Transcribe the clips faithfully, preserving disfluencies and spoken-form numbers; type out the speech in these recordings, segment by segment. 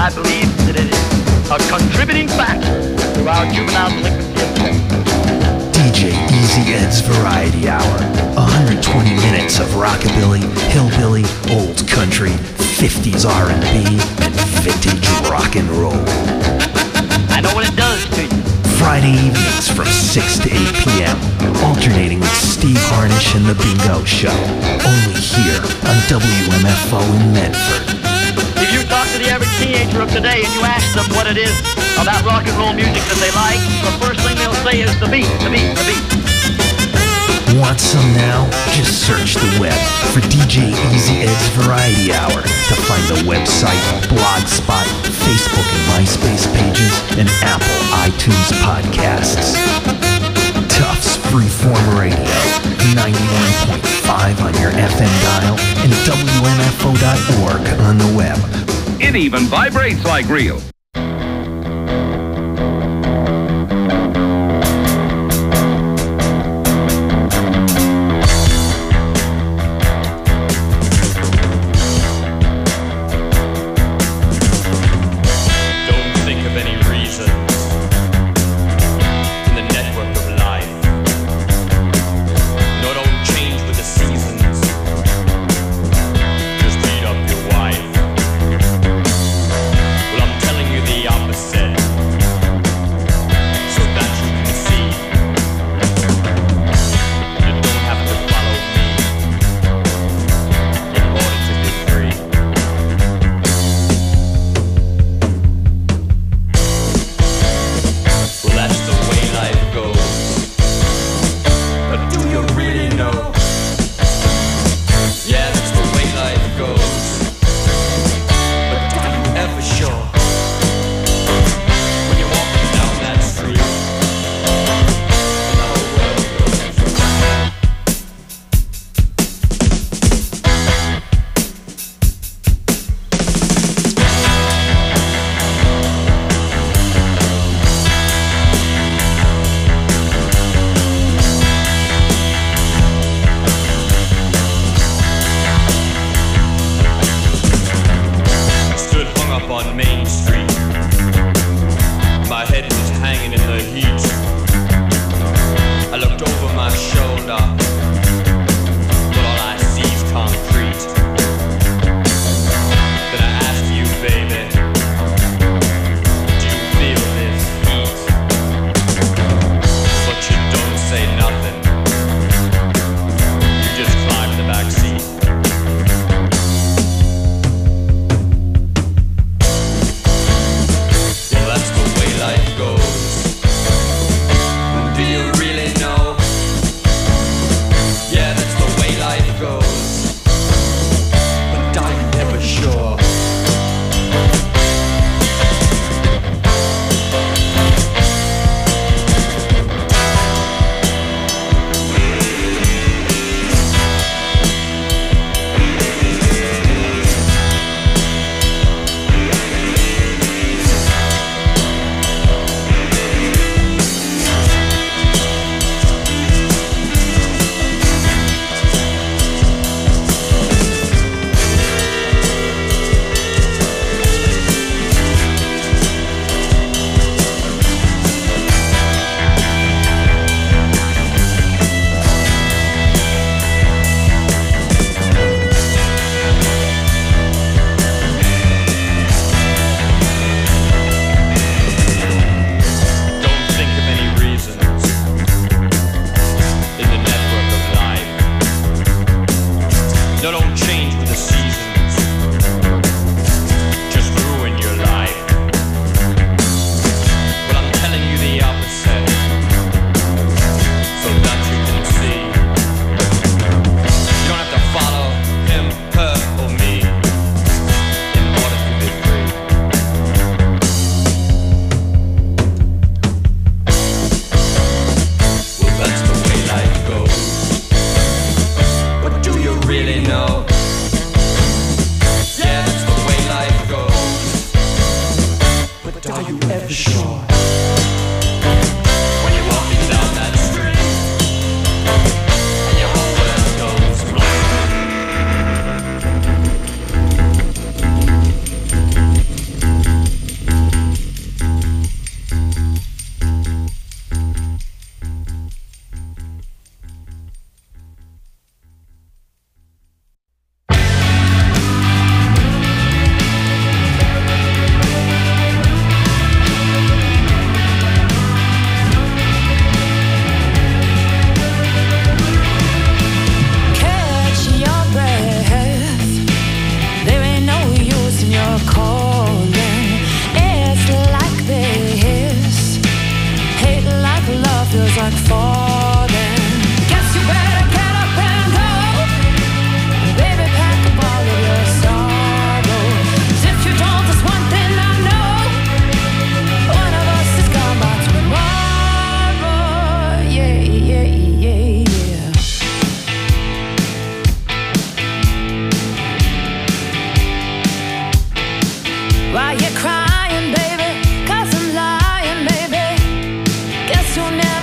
I believe that it is a contributing factor to our juvenile delinquency of crime. D J Easy Ed's Variety Hour. one hundred twenty minutes of rockabilly, hillbilly, old country, fifties R and B, and vintage rock and roll. I know what it does to you. Friday evenings from six to eight p.m. Alternating with Steve Harnish and The Bingo Show. Only here on W M F O in Medford. If you talk to the average teenager of today and you ask them what it is about rock and roll music that they like, the first thing they'll say is the beat, the beat, the beat. Want some now? Just search the web for D J Easy Ed's Variety Hour to find the website, Blogspot, Facebook and MySpace pages, and Apple iTunes podcasts. Tufts Freeform Radio, ninety-one point five on your F M dial, and W M F O dot org on the web. It even vibrates like real. Well, I'm telling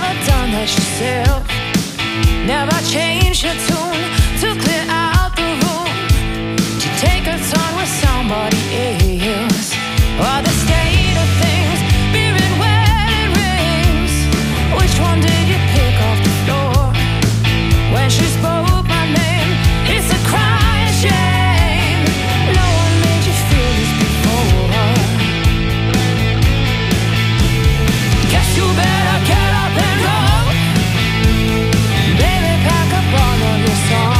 have done that yourself. Never change your tune to clear out the room, to take a turn with somebody else. Or the state of things, beer and wedding rings. Which one did you pick off the floor? When she spoke my name, it's a crying shame. No one made you feel this before. Guess you better get up and go. Baby, pack up all of your songs.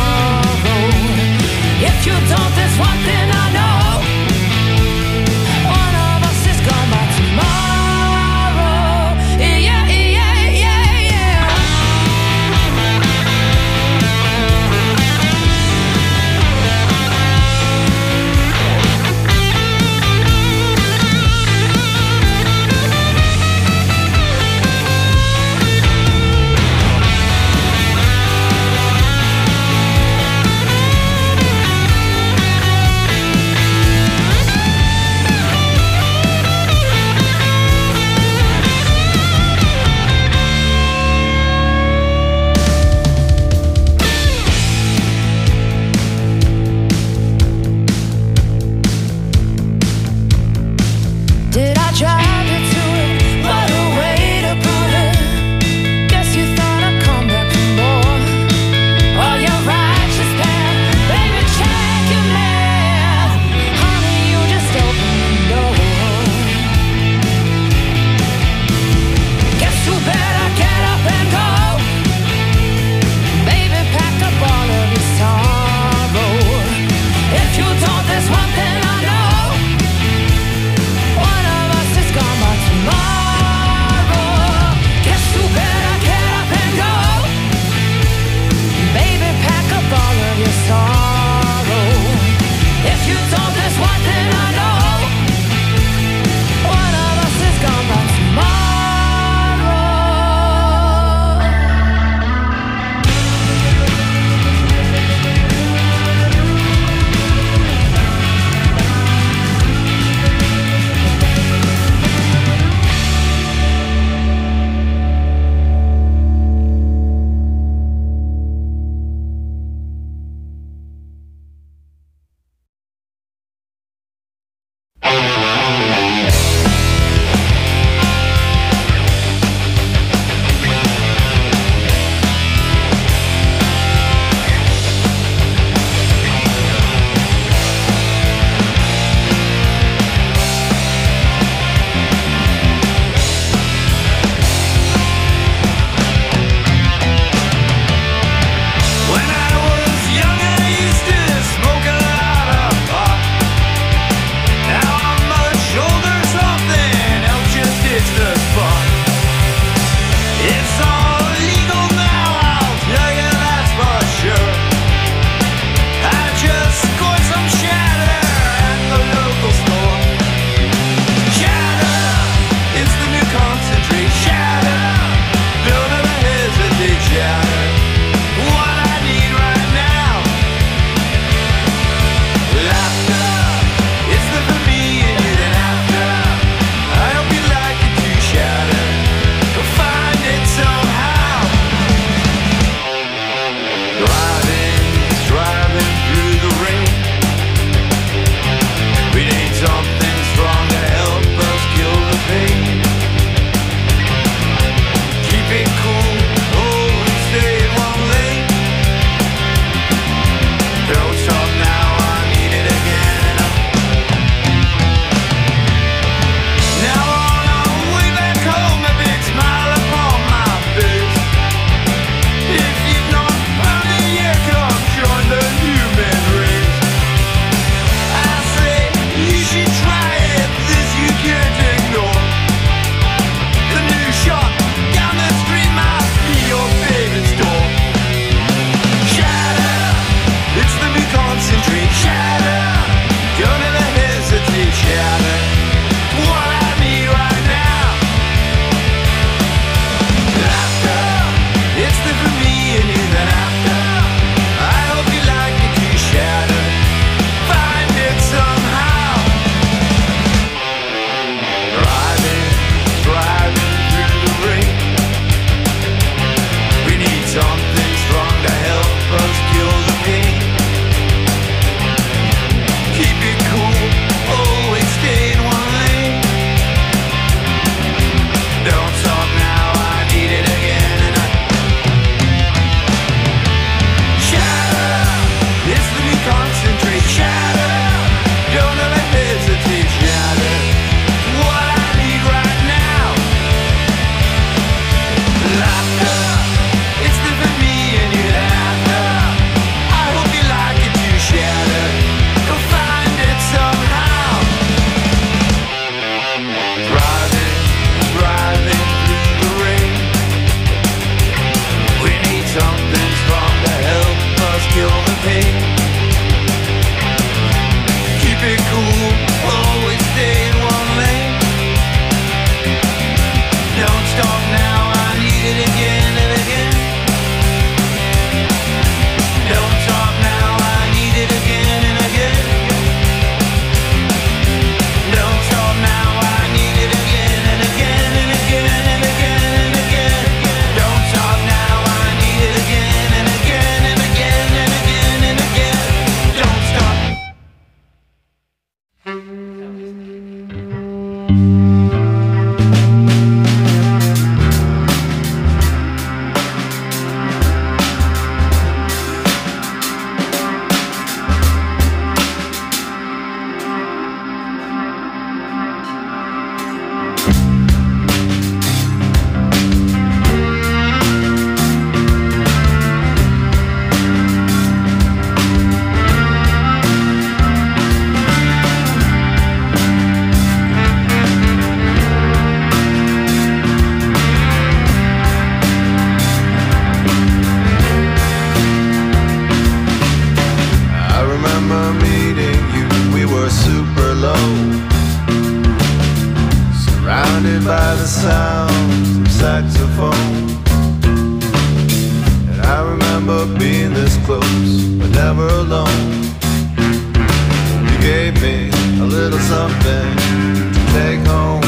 something to take home.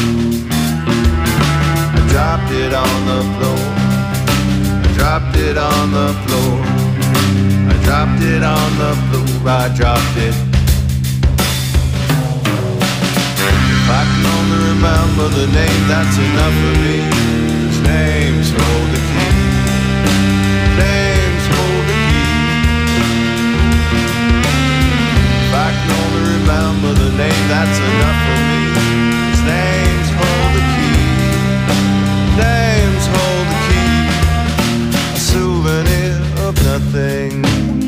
I dropped it on the floor. I dropped it on the floor. I dropped it on the floor. I dropped it. If I can only remember the name, that's enough for me. His name's hold the key. Name's hold the key. If I can only remember the name, that's enough for me. His name's hold the key. Name's hold the key. A souvenir of nothing.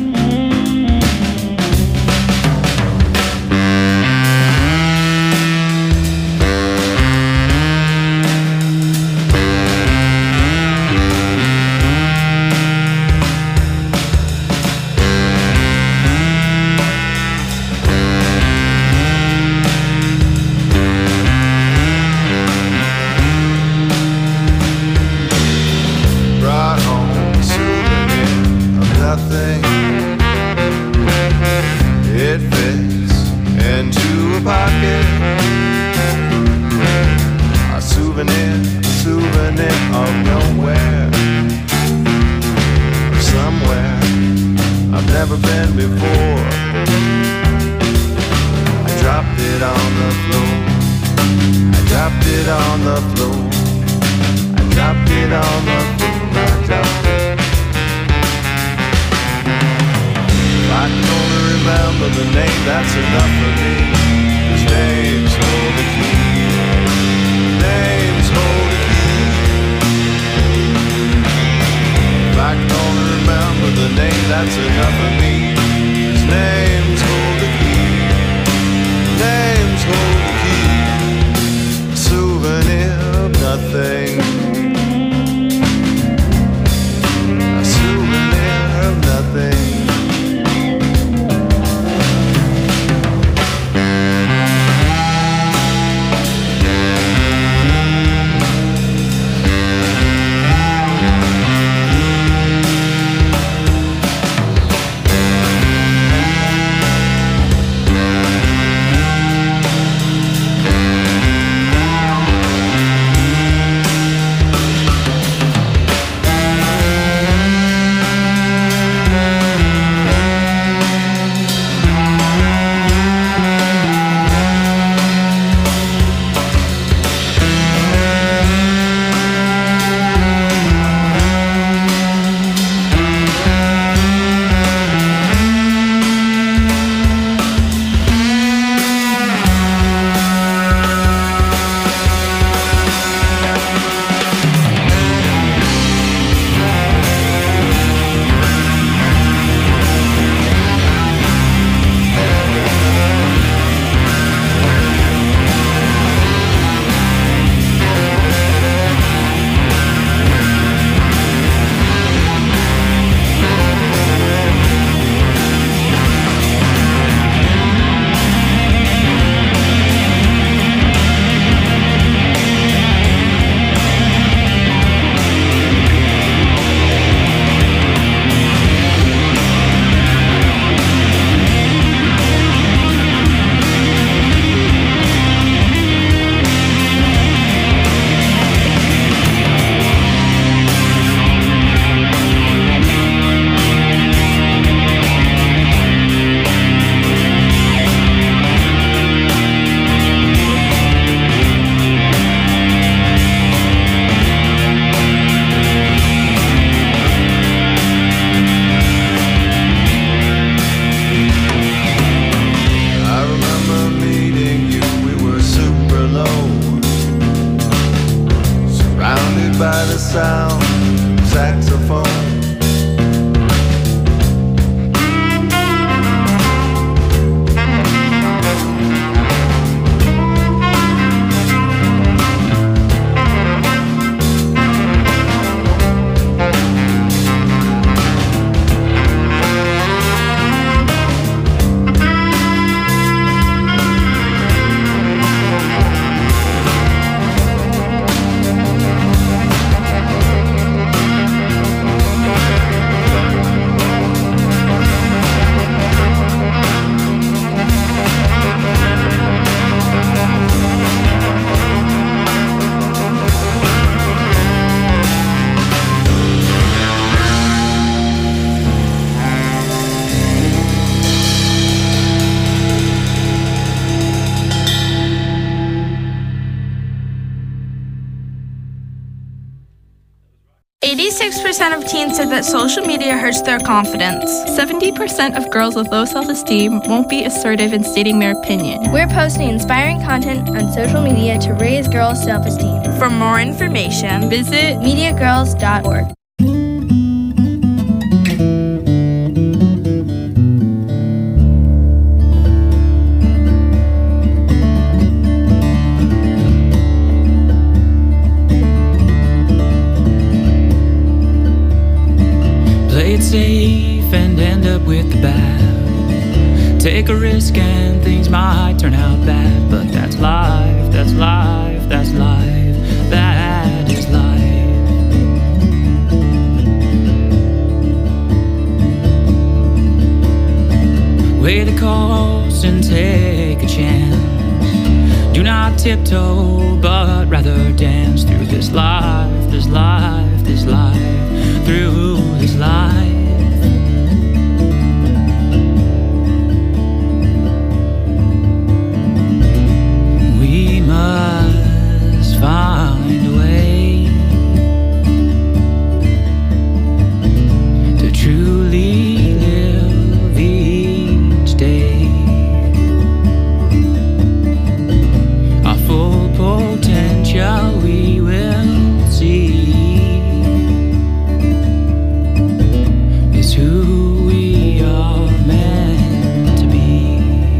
It fits into a pocket. A souvenir, a souvenir of nowhere, of somewhere I've never been before. I dropped it on the floor. I dropped it on the floor. I dropped it on the floor. I dropped it. I can only remember the name, that's enough for me. His name's hold the key. Name's hold the key. If I can only remember the name, that's enough for me. His name's hold the key. Name's hold the key. A souvenir of nothing. A souvenir of nothing. eighty-six percent of teens said that social media hurts their confidence. seventy percent of girls with low self-esteem won't be assertive in stating their opinion. We're posting inspiring content on social media to raise girls' self-esteem. For more information, visit media girls dot org. Safe and end up with the bad. Take a risk and things might turn out bad, but that's life, that's life, that's life, that is life. Weigh the cost and take a chance. Do not tiptoe, but rather dance through this life, this life, this life, through this life. We must find a way to truly live each day. Our full potential we will see. Is who we are meant to be.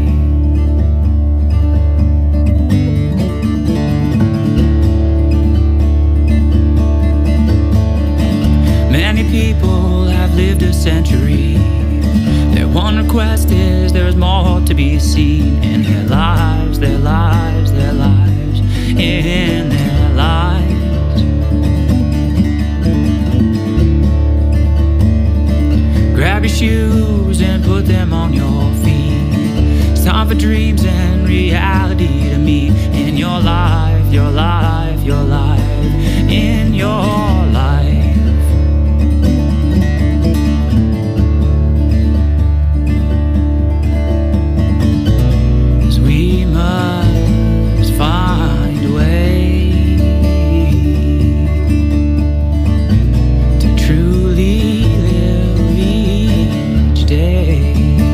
Many people have lived a century. Their one request is there's more to be seen in their lives, their lives, their lives, in their lives. Grab your shoes and put them on your feet. It's time for dreams and reality to meet in your life, your life, your life, in your life. As we must find a way to truly live each day.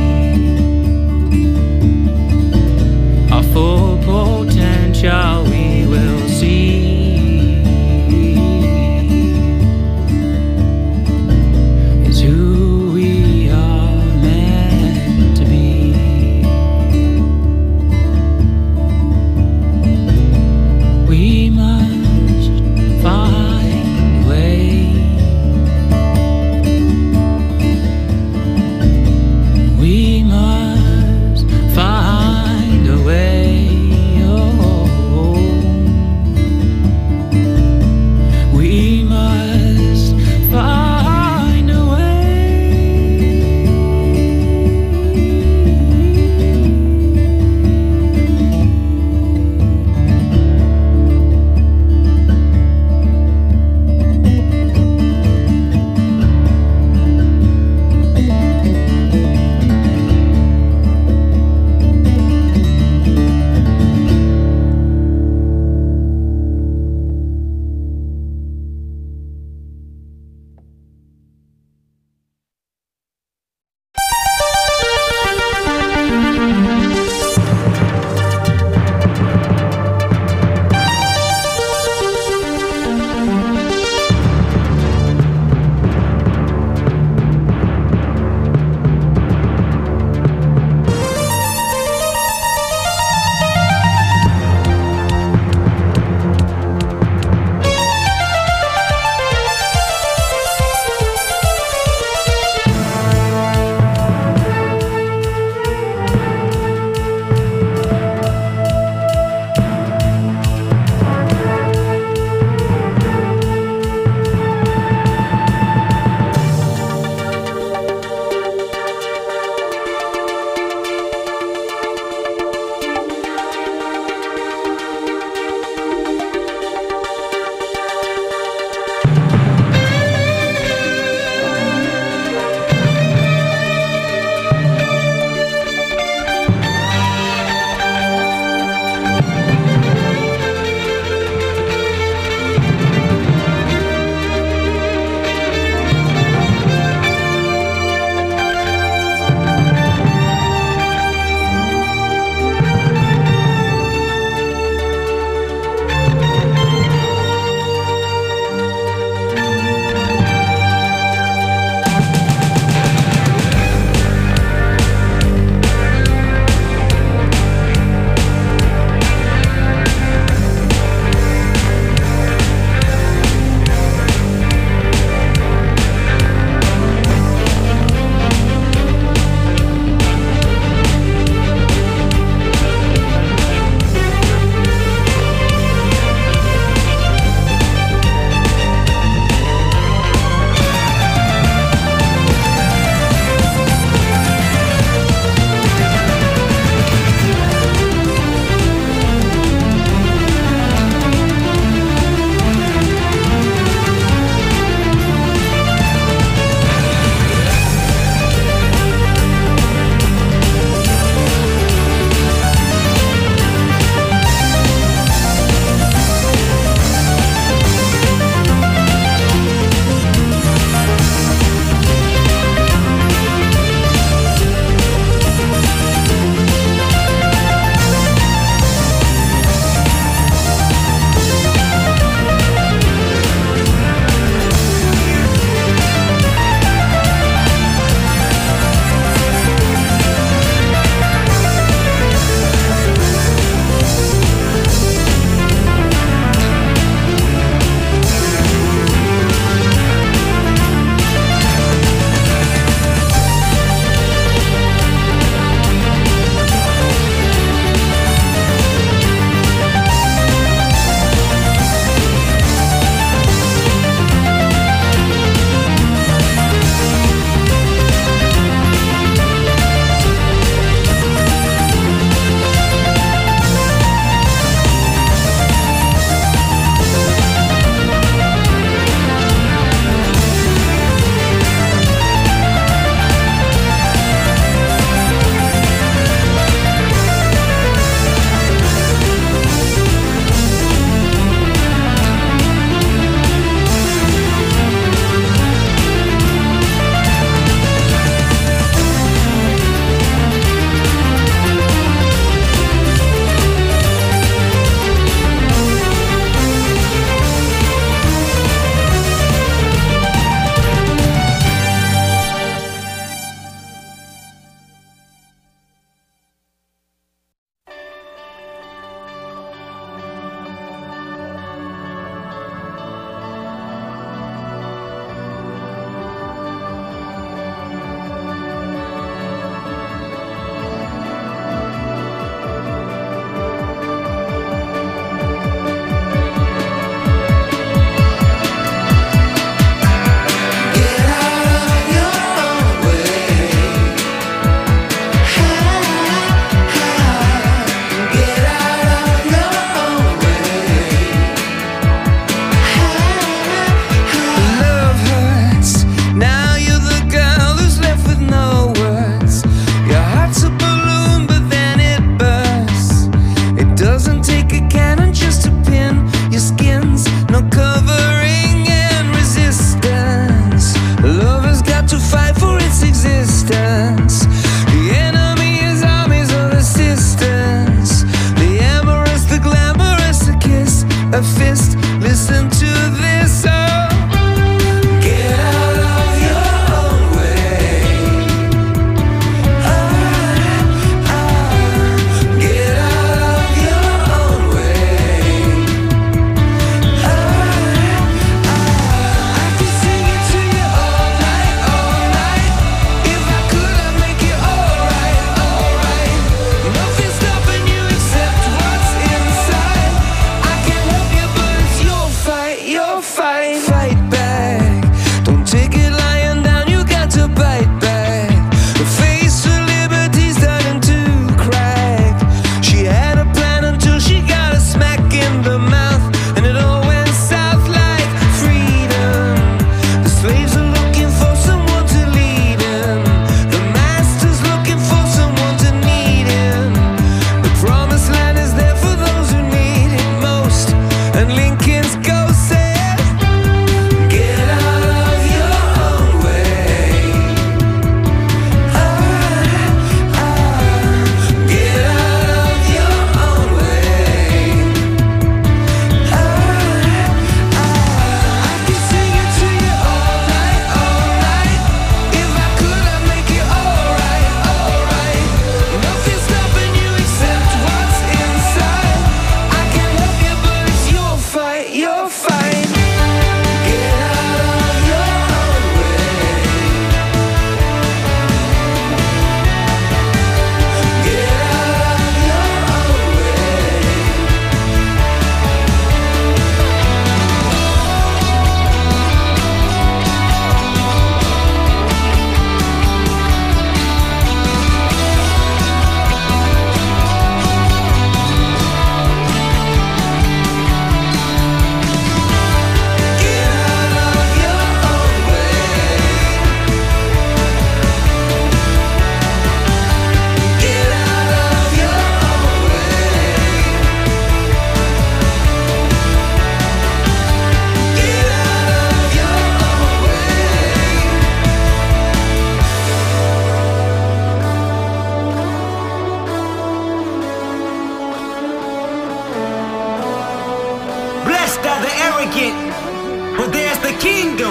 Our full potential we will see.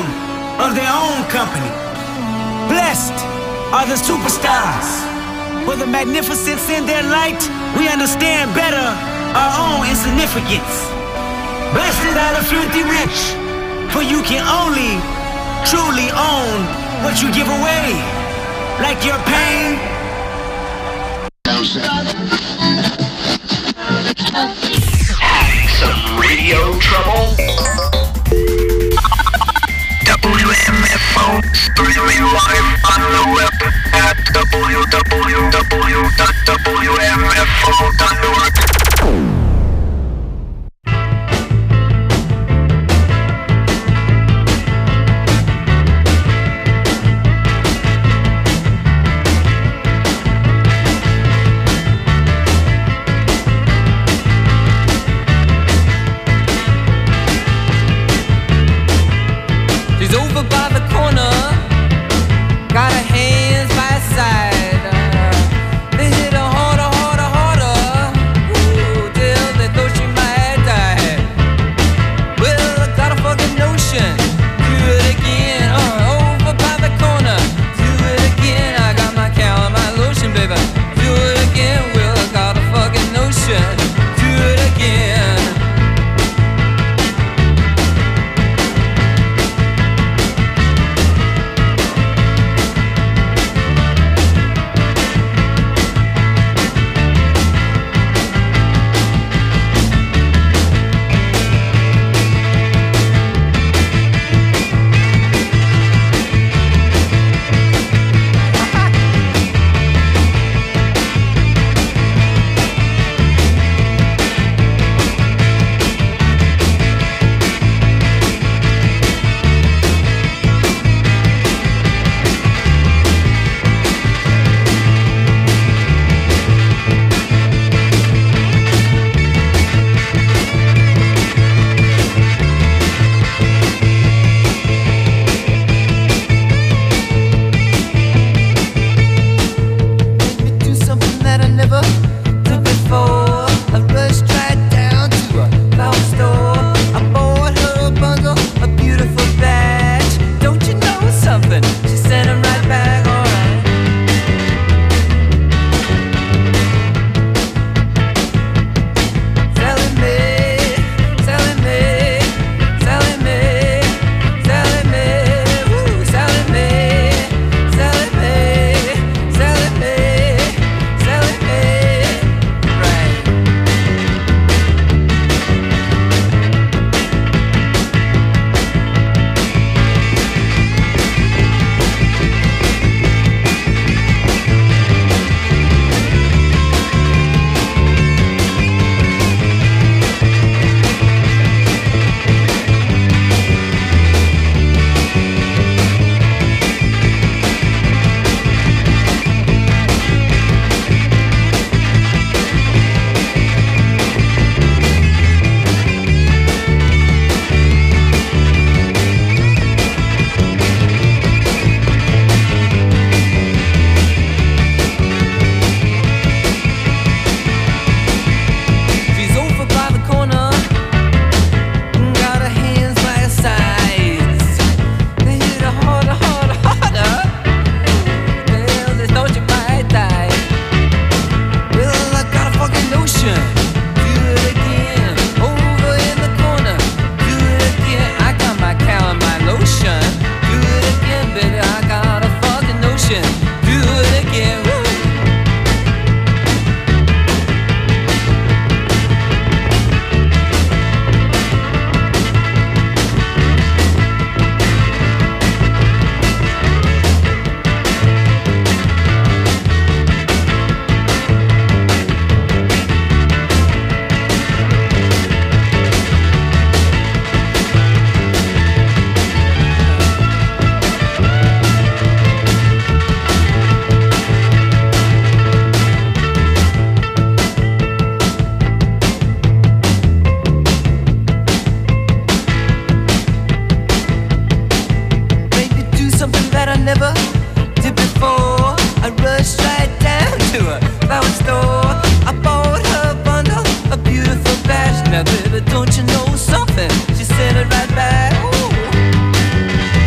freedom of their own company. Blessed are the superstars. For the magnificence in their light, we understand better our own insignificance. Blessed are the filthy rich, for you can only truly own what you give away, like your pain. Having some radio trouble? W M F O, streaming live on the web at w w w dot w m f o dot org. Now, baby, don't you know something? She said it right back. Ooh.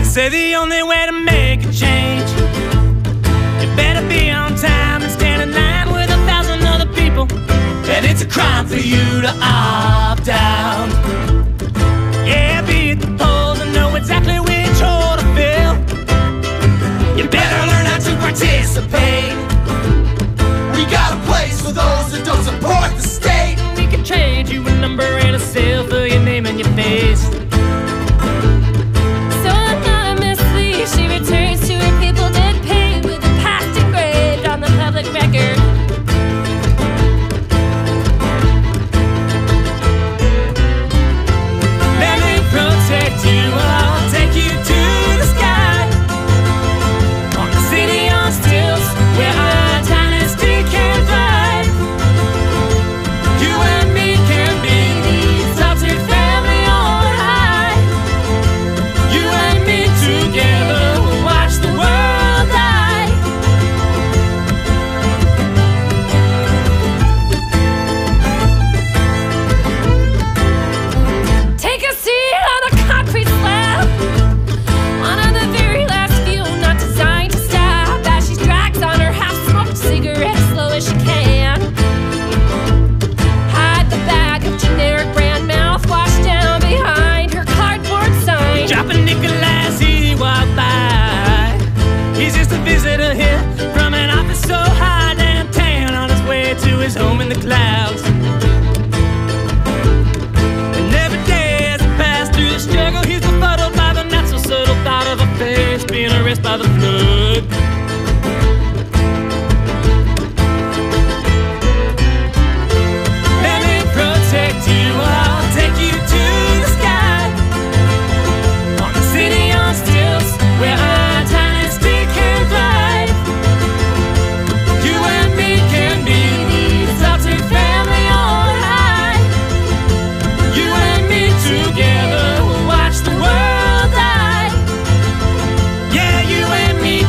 say the only way to make a change, you better be on time and stand in line with a thousand other people. And it's a crime for you to opt out. Yeah, be at the polls and know exactly which hole to fill. You better learn how to participate. We got a place for those that don't support the state. We can trade you a number and a sale for your name and your face. So anonymously she returns to her people dead paid, with the past engraved on the public record. Let me protect you, I'll take you to the sky. On the city on stilts, where our dynasty can thrive. You and me can be the adopted family on high. You and me together will watch the world die. Take a seat on a concrete slab, one of the very last few not designed to stop, as she drags on her half-smoked cigarette as slow as she can. Hide the bag of generic brand mouthwash down behind her cardboard sign. Dropping Nicholas, he walked by. He's just a visitor here from an office so high downtown, on his way to his home in the clouds. And every day as he passed through the struggle, he's befuddled by the not so subtle thought of a face being erased by the flood. Let me protect you, I'll take you to the sky. On the city on stilts, where our dynasty can thrive. You and me can be the adopted family on high. You and me together will watch the world die. Yeah, you and me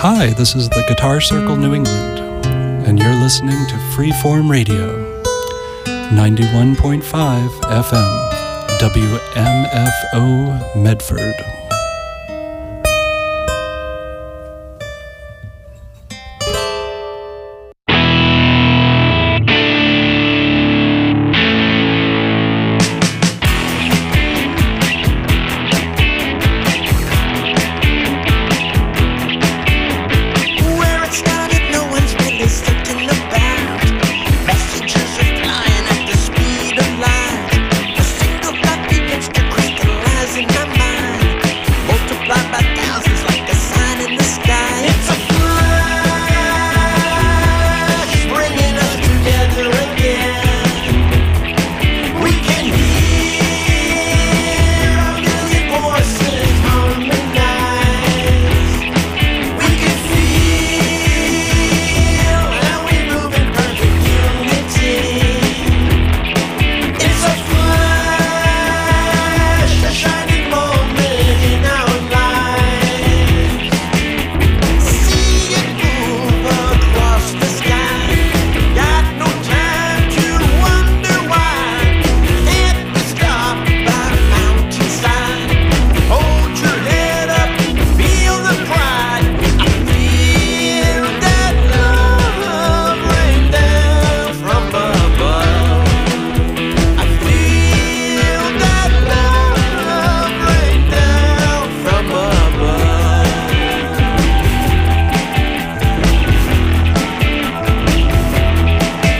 Hi, this is the Guitar Circle New England, and you're listening to Freeform Radio, ninety-one point five F M, W M F O Medford.